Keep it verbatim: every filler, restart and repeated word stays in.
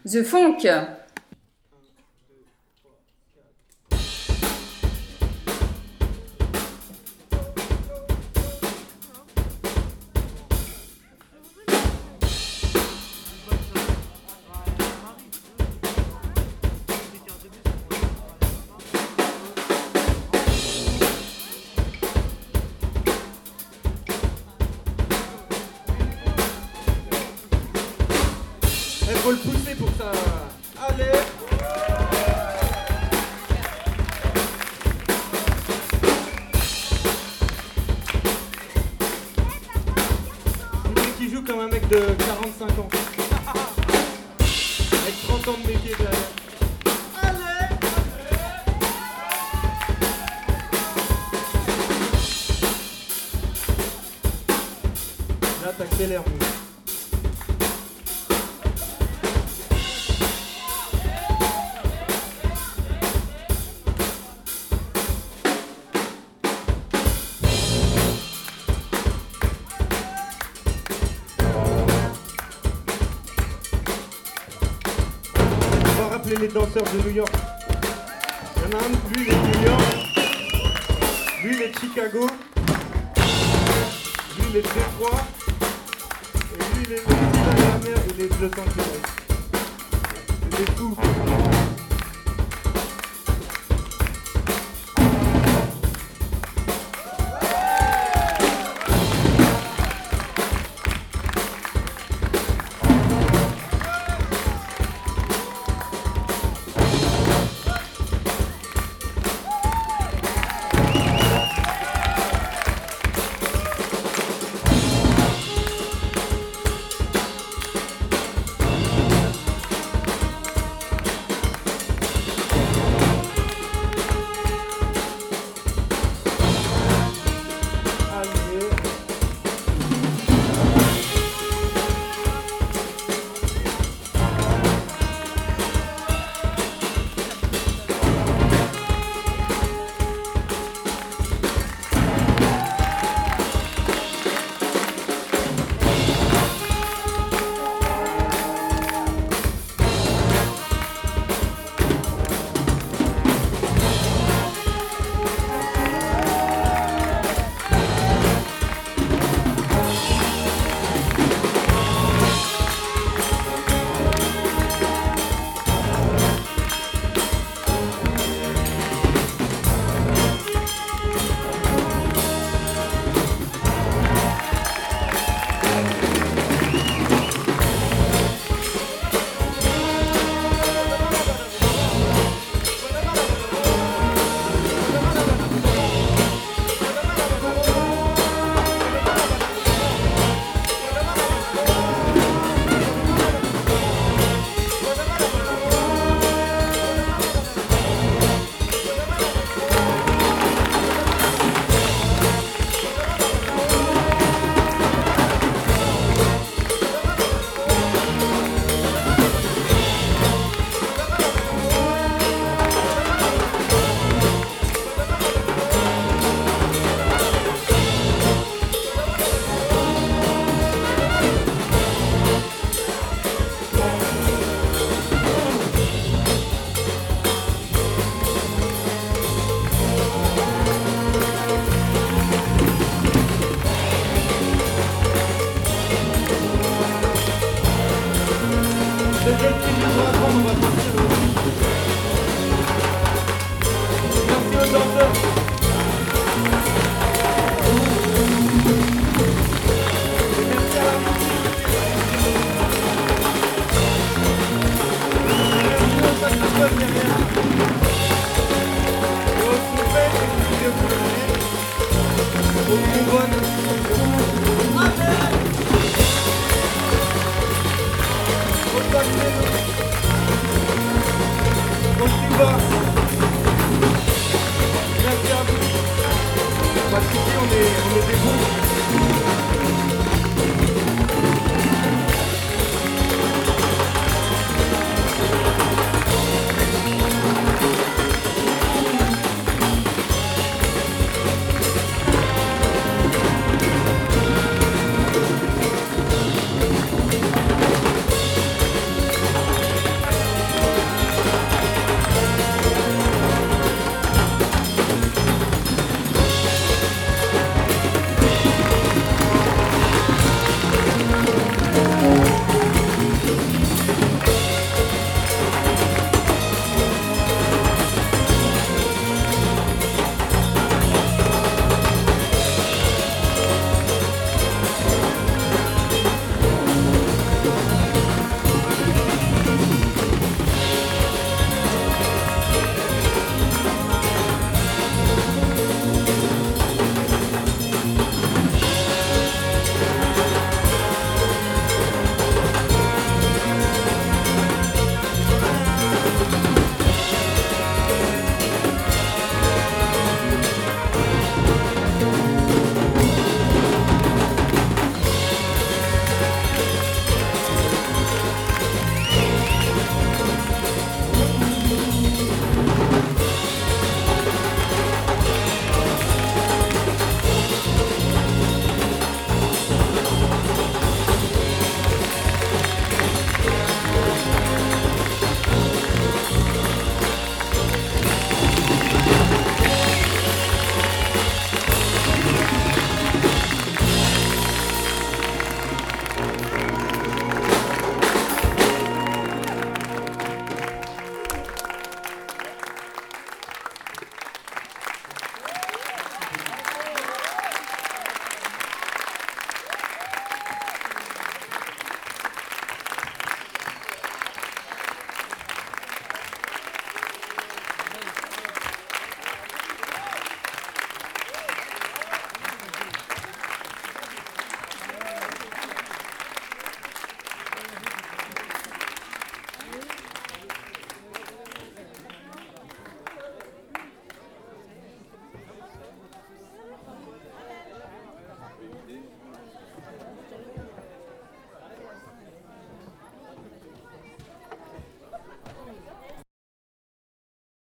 The Funk. Il faut le pousser pour ça. Allez. Le mec qui joue comme un mec de quarante-cinq ans. Avec trente ans de métier derrière. Allez. Là t'accélères, nous. Les danseurs de New York. Il y en a un, lui il est de New York, lui il est de Chicago, lui il est de Détroit, et lui il est de la mer, il est de Los Angeles. C'est des fous. Merci à vous. Parce qu'ici on est, on est des bons.